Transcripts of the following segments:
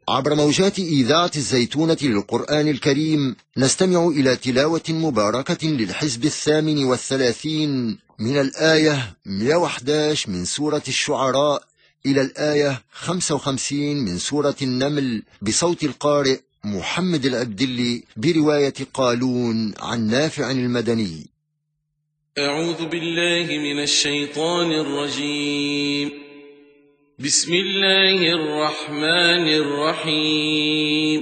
عبر موجات إذاعة الزيتونة للقرآن الكريم نستمع إلى تلاوة مباركة للحزب 38 من الآية 111 من سورة الشعراء إلى الآية 55 من سورة النمل بصوت القارئ محمد العبدلي برواية قالون عن نافع المدني. أعوذ بالله من الشيطان الرجيم. بسم الله الرحمن الرحيم.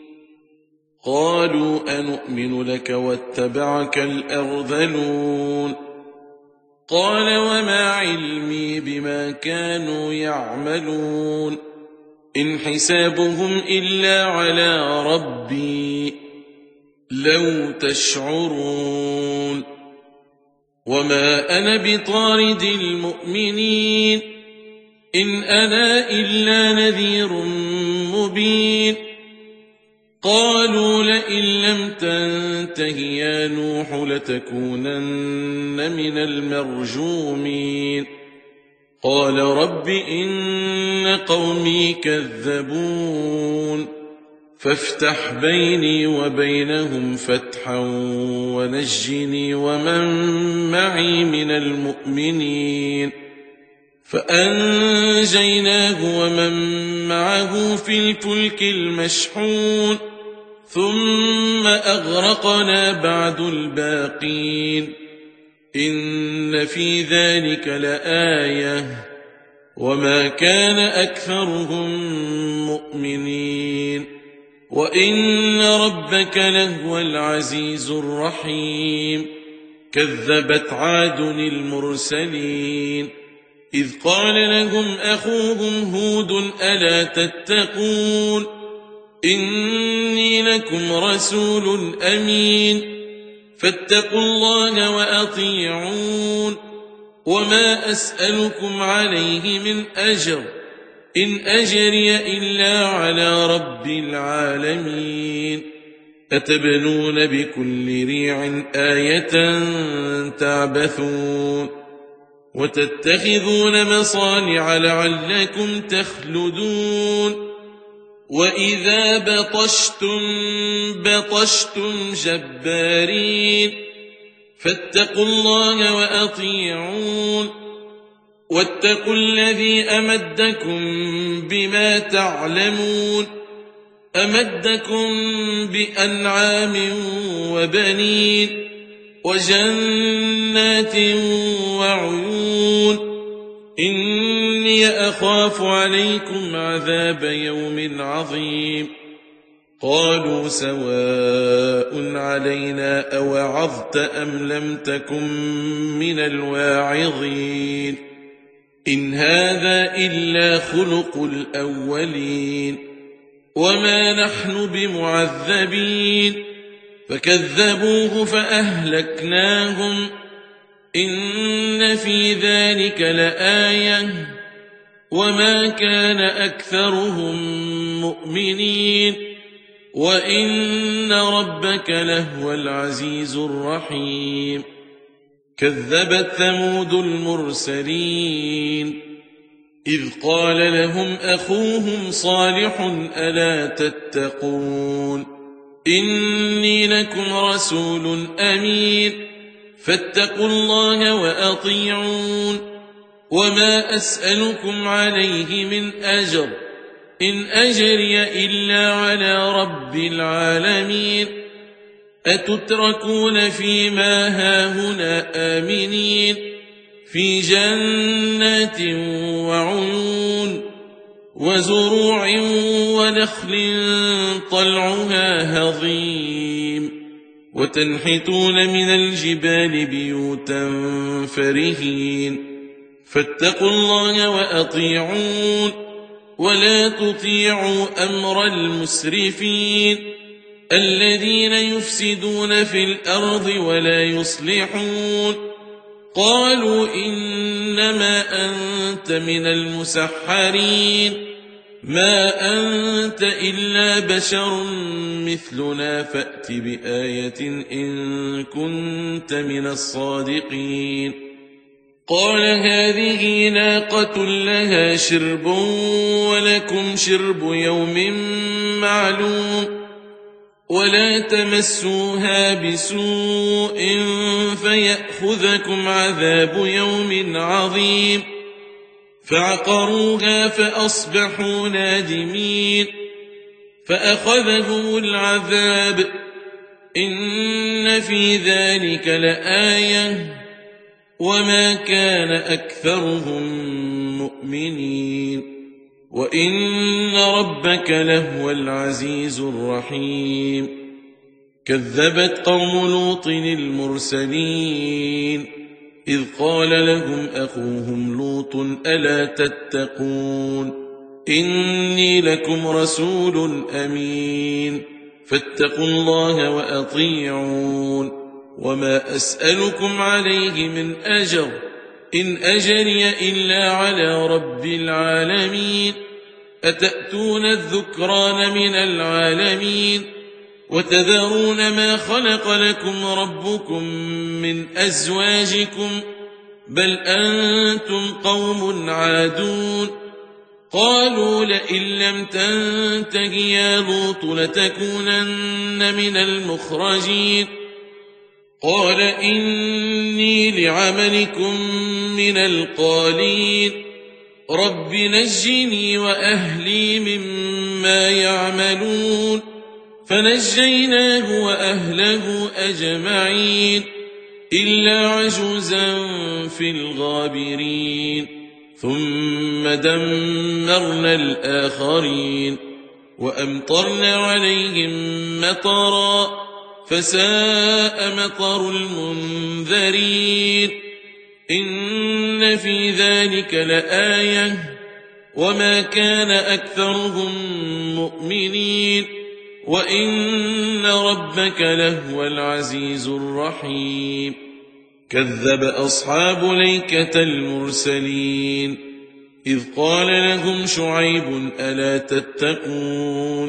قالوا أنؤمن لك واتبعك الأرذلون قال وما علمي بما كانوا يعملون إن حسابهم إلا على ربي لو تشعرون وما أنا بطارد المؤمنين إن أنا إلا نذير مبين قالوا لئن لم تنته يا نوح لتكونن من المرجومين قال رب إن قومي كذبون فافتح بيني وبينهم فتحا ونجني ومن معي من المؤمنين فأنجيناه ومن معه في الفلك المشحون ثم أغرقنا بعد الباقين إن في ذلك لآية وما كان أكثرهم مؤمنين وإن ربك لهو العزيز الرحيم كذبت عاد المرسلين إذ قال لهم أخوهم هود ألا تتقون إني لكم رسول أمين فاتقوا الله وأطيعون وما أسألكم عليه من أجر إن أجري إلا على رب العالمين أتبنون بكل ريع آية تعبثون وتتخذون مصانع لعلكم تخلدون وإذا بطشتم جبارين فاتقوا الله وأطيعون واتقوا الذي أمدكم بما تعلمون أمدكم بأنعام وبنين وجنات وعيون إني أخاف عليكم عذاب يوم عظيم قالوا سواء علينا أوعظت أم لم تكن من الواعظين إن هذا إلا خلق الأولين وما نحن بمعذبين فكذبوه فأهلكناهم إن في ذلك لآية وما كان أكثرهم مؤمنين وإن ربك لهو العزيز الرحيم كذبت ثمود المرسلين إذ قال لهم أخوهم صالح ألا تتقون إني لكم رسول أمين فاتقوا الله وأطيعون وما أسألكم عليه من أجر إن أجري إلا على رب العالمين أتتركون فيما هاهنا آمنين في جنات وعيون وزروع ونخل طلعها هضيم وتنحتون من الجبال بيوتا فرهين فاتقوا الله وأطيعون ولا تطيعوا أمر المسرفين الذين يفسدون في الأرض ولا يصلحون قالوا إنما أنت من المسحرين ما أنت إلا بشر مثلنا فأت بآية إن كنت من الصادقين قال هذه ناقة لها شرب ولكم شرب يوم معلوم ولا تمسوها بسوء فيأخذكم عذاب يوم عظيم فعقروها فأصبحوا نادمين فأخذهم العذاب إن في ذلك لآية وما كان أكثرهم مؤمنين وإن ربك لهو العزيز الرحيم كذبت قوم لوط المرسلين إذ قال لهم أخوهم لوط ألا تتقون إني لكم رسول أمين فاتقوا الله وأطيعون وما أسألكم عليه من أجر إن أجري إلا على رب العالمين أتأتون الذكران من العالمين وتذرون ما خلق لكم ربكم من أزواجكم بل أنتم قوم عادون قالوا لئن لم تنته يا لوط لتكونن من المخرجين قال إني لعملكم من القالين رب نجني وأهلي مما يعملون فنجيناه وأهله أجمعين إلا عجوزا في الغابرين ثم دمرنا الآخرين وأمطرنا عليهم مطرا فساء مطر المنذرين إن في ذلك لآية وما كان أكثرهم مؤمنين وإن ربك لهو العزيز الرحيم كذب أصحاب الأيكة المرسلين إذ قال لهم شعيب ألا تتقون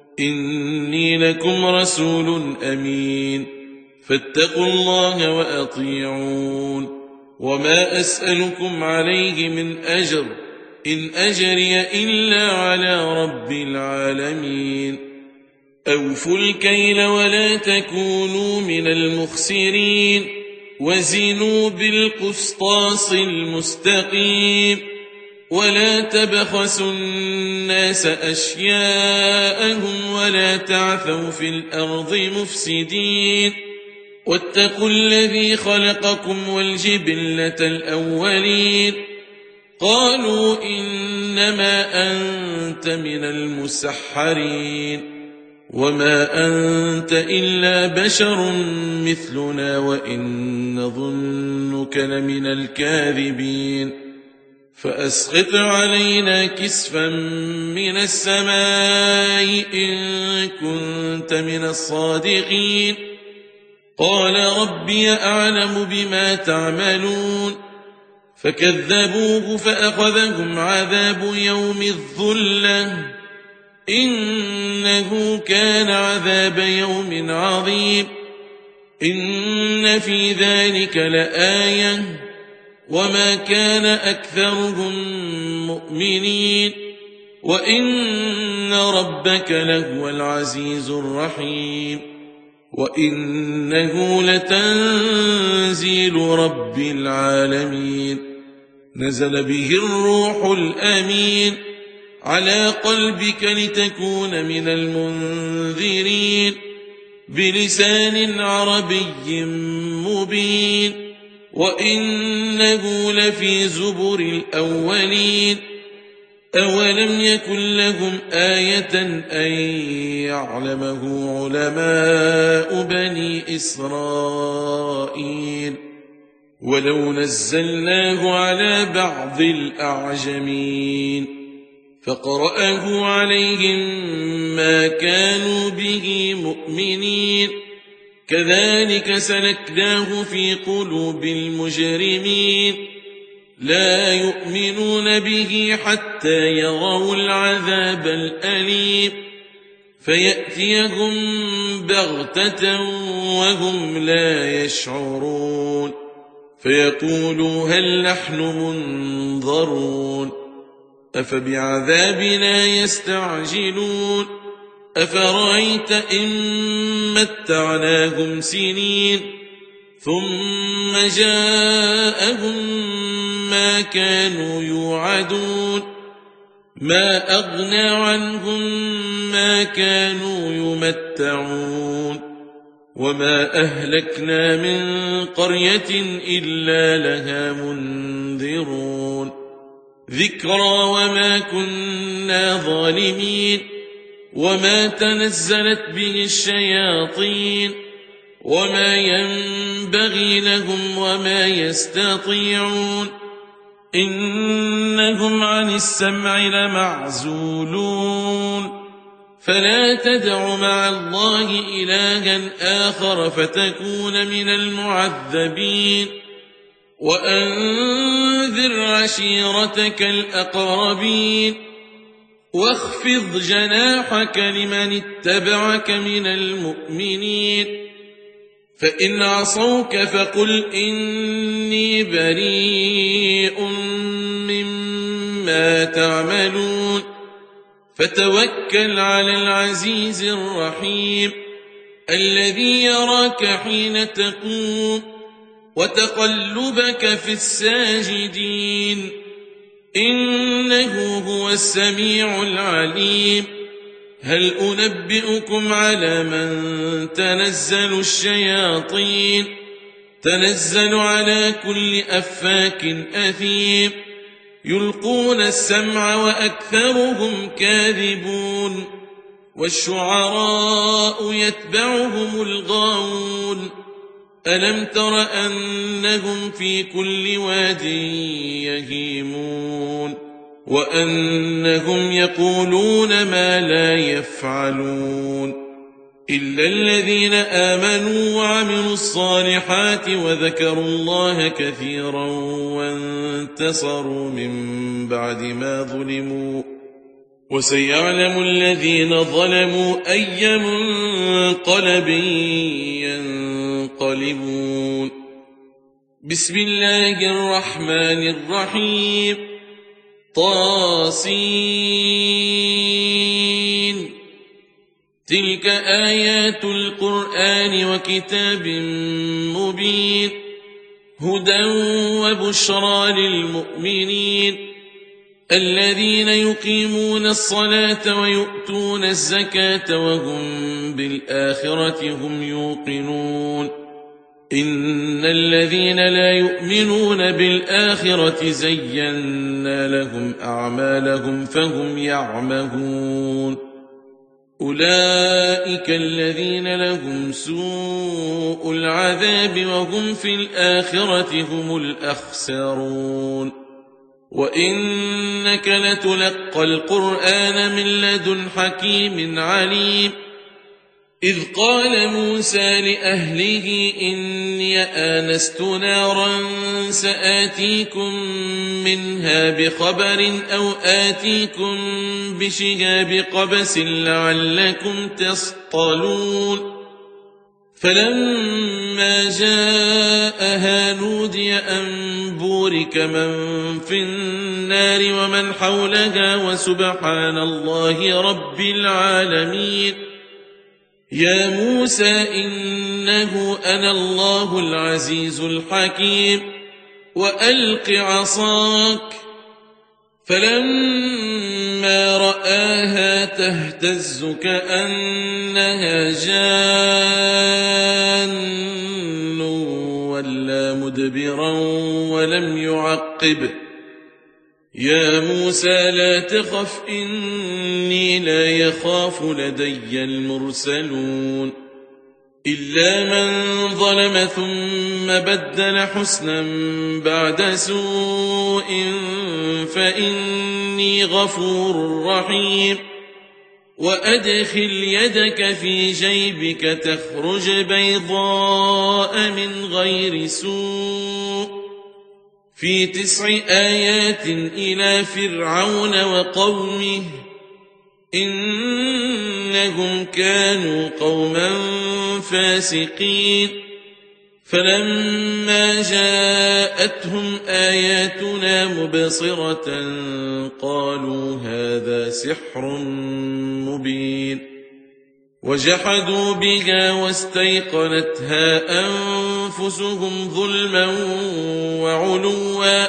إني لكم رسول أمين فاتقوا الله وأطيعون وما أسألكم عليه من أجر إن أجري إلا على رب العالمين أوفوا الكيل ولا تكونوا من المخسرين وزنوا بالقسطاس المستقيم ولا تبخسوا الناس أشياءهم ولا تعثوا في الأرض مفسدين واتقوا الذي خلقكم والجبلة الأولين قالوا إنما أنت من المسحرين وما أنت إلا بشر مثلنا وإن نظنك لمن الكاذبين فأسقط علينا كسفا من السماء إن كنت من الصادقين قال ربي أعلم بما تعملون فكذبوه فأخذهم عذاب يوم الظلة إنه كان عذاب يوم عظيم إن في ذلك لآية وما كان أكثرهم مؤمنين وإن ربك لهو العزيز الرحيم وإنه لتنزيل رب العالمين نزل به الروح الأمين على قلبك لتكون من المنذرين بلسان عربي مبين وإنه لفي زبر الأولين أولم يكن لهم آية أن يعلمه علماء بني إسرائيل ولو نزلناه على بعض الأعجمين فقرأه عليهم ما كانوا به مؤمنين كذلك سلكناه في قلوب المجرمين لا يؤمنون به حتى يروا العذاب الأليم فيأتيهم بغتة وهم لا يشعرون فيقولوا هل نحن منظرون أفبعذابنا يستعجلون أفرأيت إن متعناهم سنين ثم جاءهم ما كانوا يوعدون ما أغنى عنهم ما كانوا يمتعون وما أهلكنا من قرية إلا لها منذرون ذكرى وما كنا ظالمين وما تنزلت به الشياطين وما ينبغي لهم وما يستطيعون إنهم عن السمع لمعزولون فلا تدع مع الله إلها آخر فتكون من المعذبين وأنذر عشيرتك الأقربين واخفض جناحك لمن اتبعك من المؤمنين فإن عصوك فقل إني بريء مما تعملون فتوكل على العزيز الرحيم الذي يراك حين تقوم وتقلبك في الساجدين إنه هو السميع العليم هل أنبئكم على من تنزل الشياطين تنزل على كل أفاك أثيم يلقون السمع وأكثرهم كاذبون والشعراء يتبعهم الغاوون ألم تر أنهم في كل واد يهيمون وأنهم يقولون ما لا يفعلون إلا الذين آمنوا وعملوا الصالحات وذكروا الله كثيرا وانتصروا من بعد ما ظلموا وسيعلم الذين ظلموا أي منقلب ينقلبون بسم الله الرحمن الرحيم طاسين تلك آيات القرآن وكتاب مبين هدى وبشرى للمؤمنين الذين يقيمون الصلاة ويؤتون الزكاة وهم بالآخرة هم يوقنون إن الذين لا يؤمنون بالآخرة زينا لهم أعمالهم فهم يعمهون أولئك الذين لهم سوء العذاب وهم في الآخرة هم الأخسرون وإنك لتلقى القرآن من لدن حكيم عليم إذ قال موسى لأهله إني آنست نارا سآتيكم منها بخبر أو آتيكم بشهاب قبس لعلكم تصطلون فلما جاءها نودي أن بورك من في النار ومن حولها وسبحان الله رب العالمين يا موسى إنه أنا الله العزيز الحكيم وألق عصاك فلما رآها تهتز كأنها جان ولا مدبرا ولم يعقب يا موسى لا تخف إني لا يخاف لدي المرسلون إلا من ظلم ثم بدل حسنا بعد سوء فإني غفور رحيم وأدخل يدك في جيبك تخرج بيضاء من غير سوء في 9 آيات إلى فرعون وقومه إنهم كانوا قوما فاسقين فلما جاءتهم آياتنا مبصرة قالوا هذا سحر مبين وجحدوا بها واستيقنتها أنفسهم ظلما وعلوا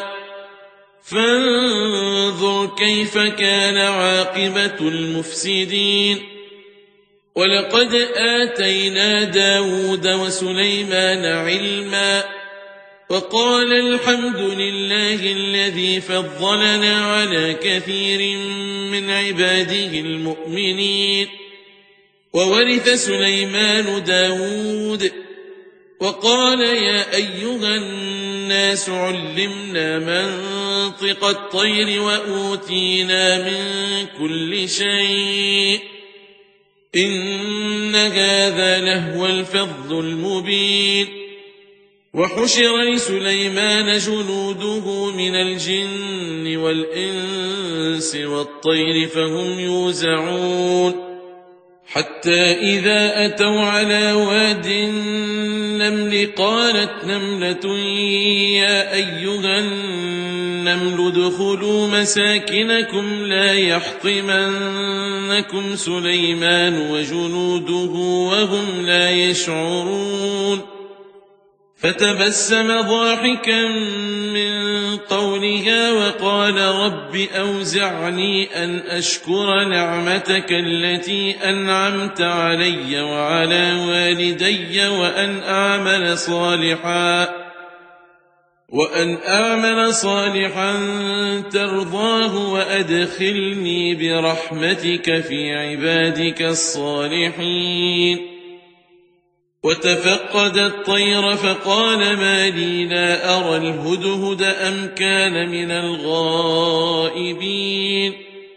فانظر كيف كان عاقبة المفسدين ولقد آتينا داود وسليمان علما وقال الحمد لله الذي فضلنا على كثير من عباده المؤمنين وورث سليمان داود وقال يا أيها الناس علمنا منطق الطير وأوتينا من كل شيء إن هذا لهو الفضل المبين وحشر لسليمان جنوده من الجن والإنس والطير فهم يوزعون حتى إذا أتوا على واد النمل قالت نملة يا أيها النمل ادخلوا مساكنكم لا يحطمنكم سليمان وجنوده وهم لا يشعرون فتبسم ضاحكا من قولها وقال رب أوزعني أن أشكر نعمتك التي أنعمت علي وعلى والدي وأن أعمل صالحا ترضاه وأدخلني برحمتك في عبادك الصالحين وتفقد الطير فقال ما لي لا أرى الهدهد أم كان من الغائبين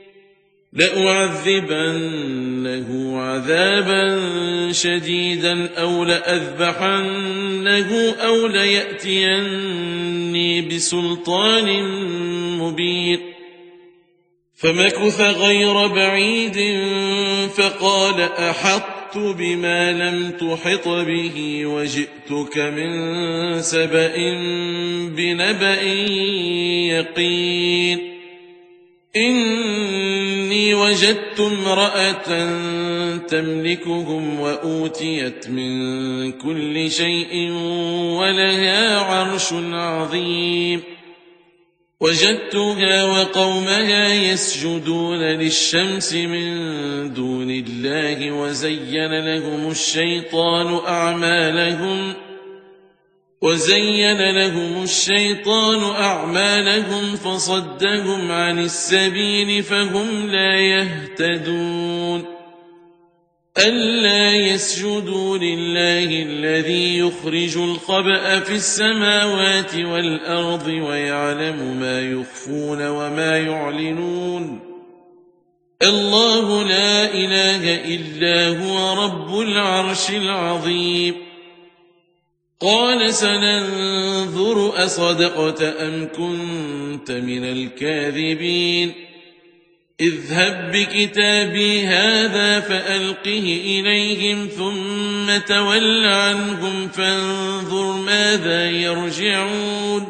لأعذبنه عذابا شديدا أو لأذبحنه أو ليأتيني بسلطان مبين فمكث غير بعيد فقال أحطت بما لم تحط به وجئتك من سبأ بنبأ يقين إني وجدت امرأة تملكهم وأوتيت من كل شيء ولها عرش عظيم وجدتها وقومها يسجدون للشمس من دون الله وزين لهم الشيطان أعمالهم فصدهم عن السبيل فهم لا يهتدون ألا يسجدوا لله الذي يخرج الخبأ في السماوات والأرض ويعلم ما يخفون وما يعلنون الله لا إله إلا هو رب العرش العظيم قال سننظر أصدقت أم كنت من الكاذبين اذهب بكتابي هذا فألقه إليهم ثم تول عنهم فانظر ماذا يرجعون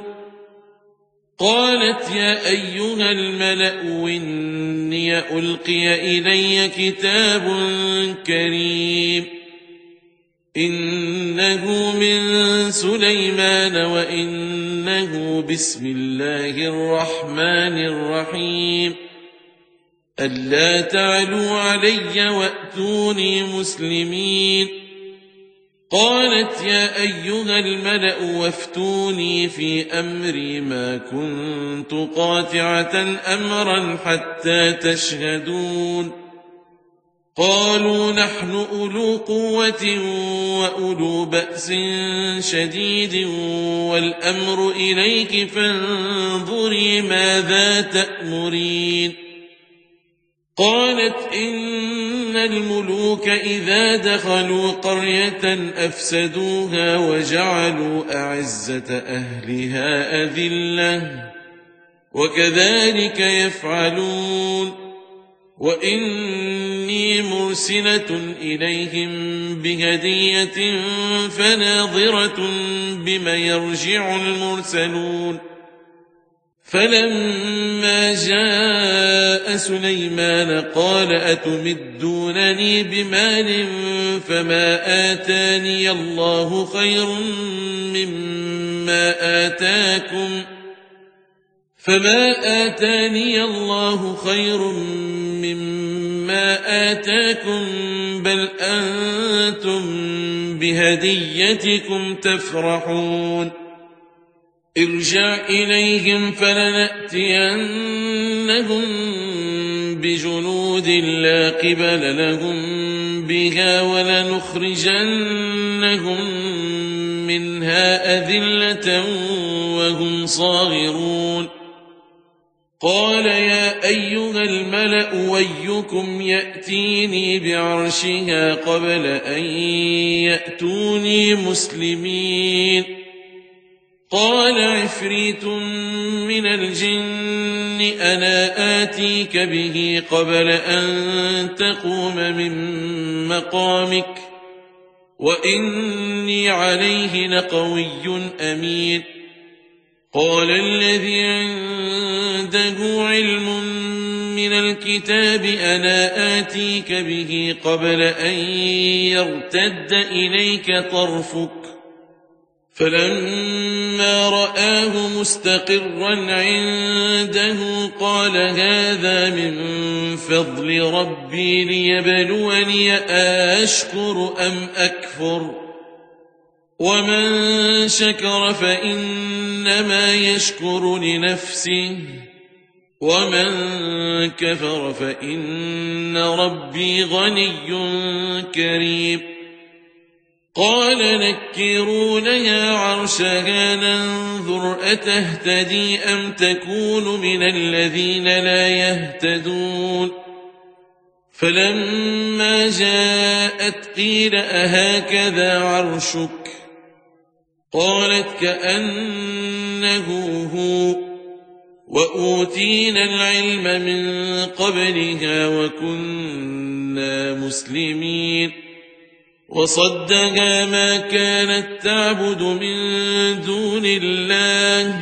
قالت يا أيها الملأ إني ألقي إلي كتاب كريم إنه من سليمان وإنه بسم الله الرحمن الرحيم ألا تعلوا علي وأتوني مسلمين قالت يا أيها الملأ وافتوني في أمري ما كنت قاطعة أمرا حتى تشهدون قالوا نحن أولو قوة وأولو بأس شديد والأمر إليك فانظري ماذا تأمرين قالت إن الملوك إذا دخلوا قرية أفسدوها وجعلوا أعزة أهلها أذلة وكذلك يفعلون وإني مرسلة إليهم بهدية فناظرة بم يرجع المرسلون فلما جاء سليمان قال أتمدونني بمال فما آتاني الله خير مما آتاكم بل أنتم بهديتكم تفرحون ارجع إليهم فلنأتينهم بجنود لا قبل لهم بها ولنخرجنهم منها أذلة وهم صاغرون قال يا أيها الملأ ويكم يأتيني بعرشها قبل أن يأتوني مسلمين قال عفريت من الجن أنا آتيك به قبل أن تقوم من مقامك وإني عليه لقوي أمين قال الذي عنده علم من الكتاب أنا آتيك به قبل أن يرتد إليك طرفك فلما رآه مستقرا عنده قال هذا من فضل ربي ليبلوني أشكر أم أكفر ومن شكر فإنما يشكر لنفسه ومن كفر فإن ربي غني كريم قال نكروا لها عرشها ننظر أتهتدي أم تكون من الذين لا يهتدون فلما جاءت قيل أهكذا عرشك قالت كأنه هو وأوتينا العلم من قبلها وكنا مسلمين وصدها ما كانت تعبد من دون الله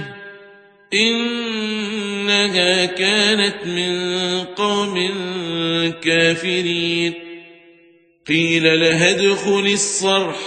إنها كانت من قوم كافرين قيل لها ادخل الصرح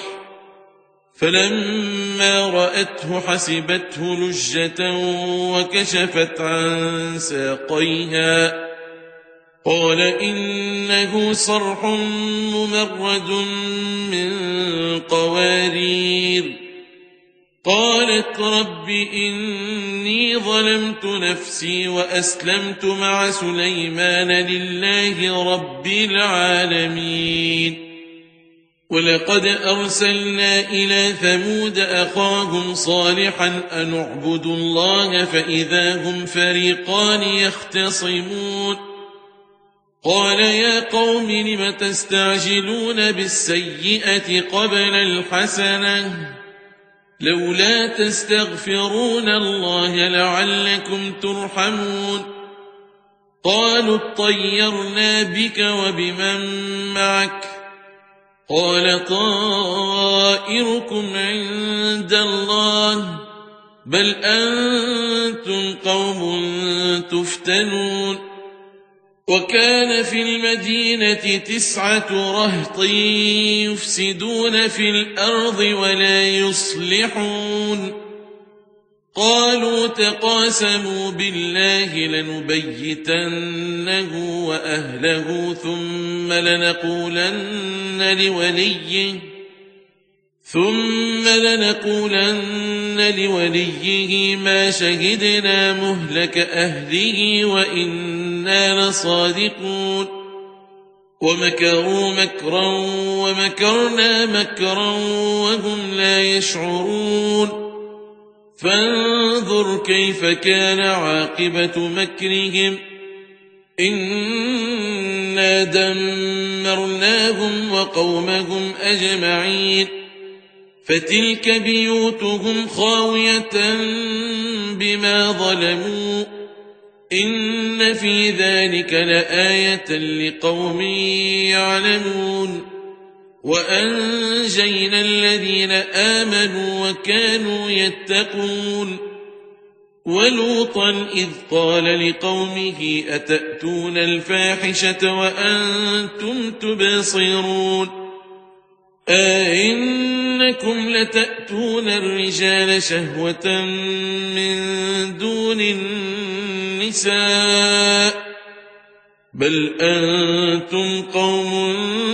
فلما رأته حسبته لجة وكشفت عن ساقيها قال إنه صرح ممرد من قوارير قالت رب إني ظلمت نفسي وأسلمت مع سليمان لله رب العالمين ولقد أرسلنا إلى ثمود أخاهم صالحا أن اعبدوا الله فإذا هم فريقان يختصمون قال يا قوم لم تستعجلون بالسيئة قبل الحسنة لولا تستغفرون الله لعلكم ترحمون قالوا اطيرنا بك وبمن معك قال طائركم عند الله بل أنتم قوم تفتنون وكان في المدينة 9 رهط يفسدون في الأرض ولا يصلحون قالوا تقاسموا بالله لنبيتنه وأهله ثم لنقولن لوليه ما شهدنا مهلك أهله وإنا لصادقون ومكروا مكرا ومكرنا مكرا وهم لا يشعرون فانظر كيف كان عاقبة مكرهم إنا دمرناهم وقومهم أجمعين فتلك بيوتهم خاوية بما ظلموا إن في ذلك لآية لقوم يعلمون وأنجينا الذين آمنوا وكانوا يتقون ولوطا إذ قال لقومه أتأتون الفاحشة وأنتم تبصرون أئنكم لتأتون الرجال شهوة من دون النساء بل أنتم قوم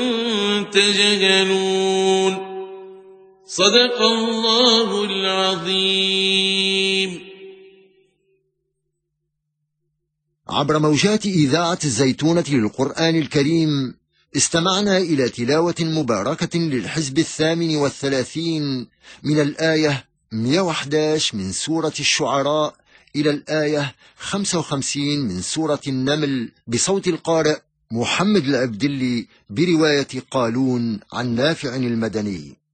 تجهلون صدق الله العظيم. عبر موجات إذاعة الزيتونة للقرآن الكريم استمعنا إلى تلاوة مباركة للحزب 38 من الآية 111 من سورة الشعراء إلى الآية 55 من سورة النمل بصوت القارئ محمد العبدلي برواية قالون عن نافع المدني.